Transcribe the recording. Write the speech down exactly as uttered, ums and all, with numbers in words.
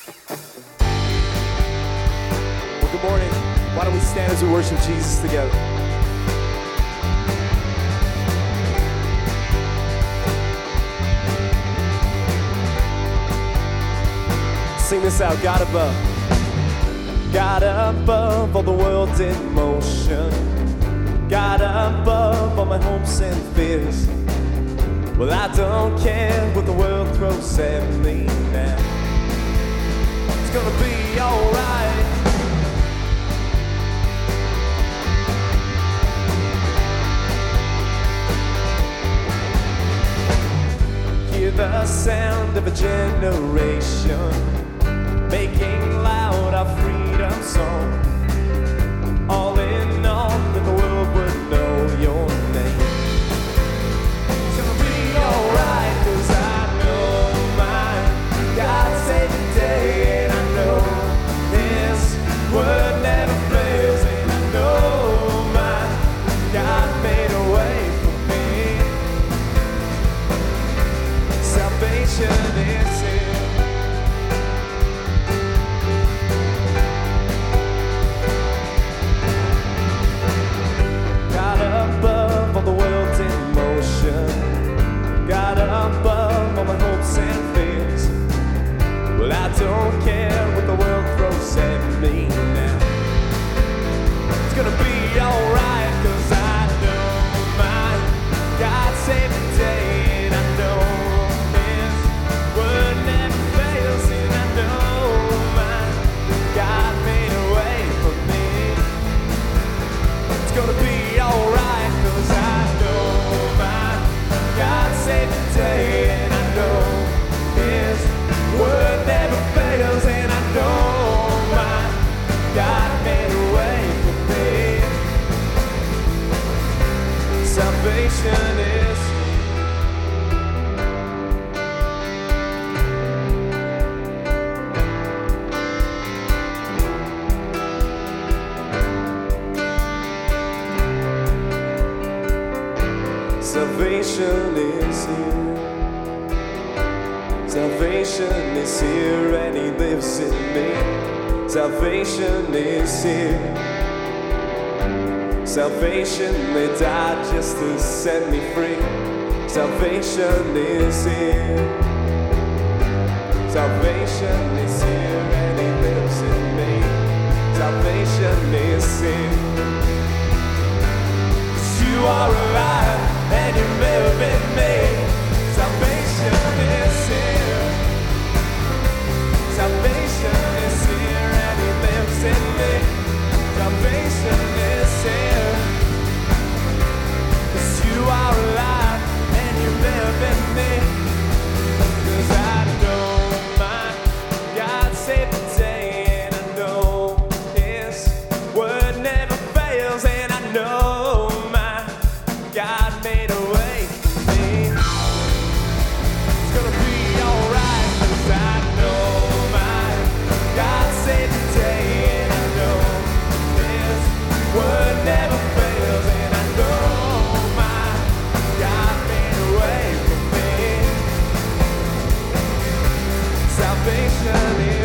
Well, good morning. Why don't we stand as we worship Jesus together? Sing this out. God above. God above all the world's in motion. God above all my hopes and fears. Well, I don't care what the world throws at me now. It's gonna be alright. Hear the sound of a generation making loud our freedom song. All in all, that the world would know your name. It's gonna be alright, cause I know my God saved the day, and I know His word never fails, and I know my God made a way for me. Salvation is here. God above all my hopes and fears. Well, I don't care what the world throws at me now. It's gonna be alright, cause I know my God saved the day, and I know His word never fails, and I know my God made a way for me. It's gonna be alright, cause I know my God saved the day, and I know His word never fails, and I know my God made a way for me. Salvation is Salvation is here. Salvation is here, and He lives in me. Salvation is here. Salvation, they died just to set me free. Salvation is here. Salvation is here, and He lives in me. Salvation is here. 'Cause you are alive, and you live in me. Salvation is here. Salvation is here, and He lives in me. Salvation is here. 'Cause you are alive, and you live in me. 'Cause I know my God saved the day, and I know His word never fails, and I know God made a way for me. It's gonna be alright, 'cause I know my God saved the day, and I know His word never fails, and I know my God made a way for me. Salvation is